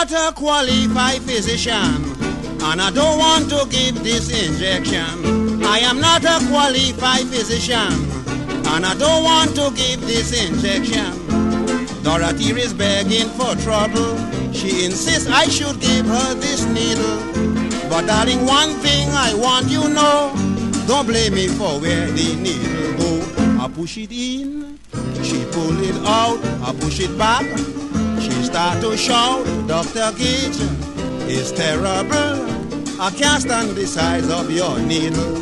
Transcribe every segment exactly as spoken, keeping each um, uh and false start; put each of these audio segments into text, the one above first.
not a qualified physician, and I don't want to give this injection. I am not a qualified physician, and I don't want to give this injection. Dorothy is begging for trouble. She insists I should give her this needle. But darling, one thing I want you know, don't blame me for where the needle go. I push it in, she pull it out, I push it back. She start to shout, Doctor Gage, it's terrible. I can't stand the size of your needle.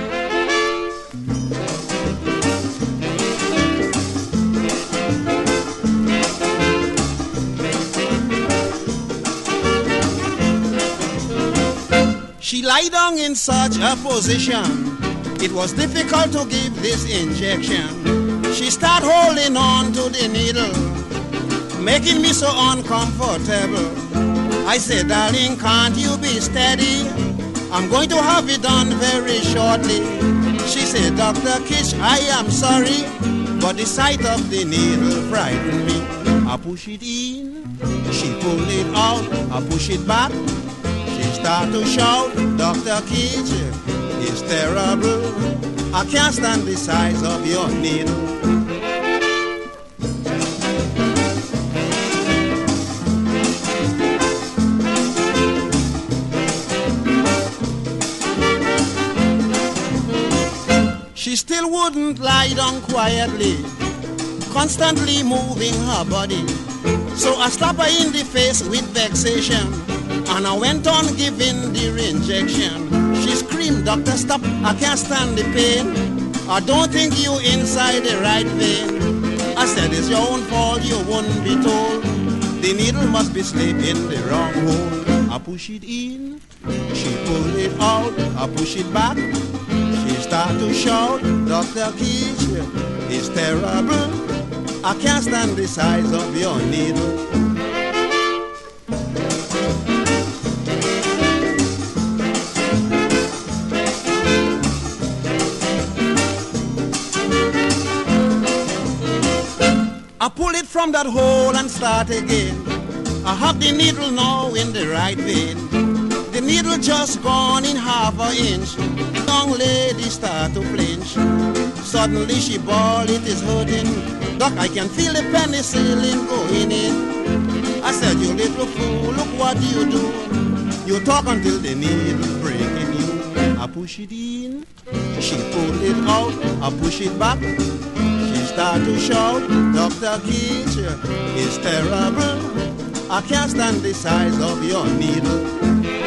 She lie down in such a position, it was difficult to give this injection. She start holding on to the needle, making me so uncomfortable. I said, darling, can't you be steady? I'm going to have it done very shortly. She said, Doctor Kish, I am sorry, but the sight of the needle frightened me. I push it in, she pull it out, I push it back. She start to shout, Doctor Kish, it's terrible. I can't stand the size of your needle. She still wouldn't lie down quietly, constantly moving her body. So I slapped her in the face with vexation, and I went on giving the injection. She screamed, Doctor, stop, I can't stand the pain. I don't think you inside the right vein. I said, it's your own fault, you wouldn't be told. The needle must be slipped in the wrong hole. I push it in, she pull it out, I push it back. She start to shout, Doctor Kish, it's terrible. I can't stand the size of your needle. I pull it from that hole and start again. I have the needle now in the right vein. The needle just gone in half an inch. Young lady start to flinch. Suddenly she bawl, it is hurting. Doc, I can feel the penicillin going in. I said, you little fool, look what you do. You talk until the needle break in you. I push it in, she pull it out, I push it back. She start to shout, Doctor Kish, it's terrible. I can't stand the size of your needle.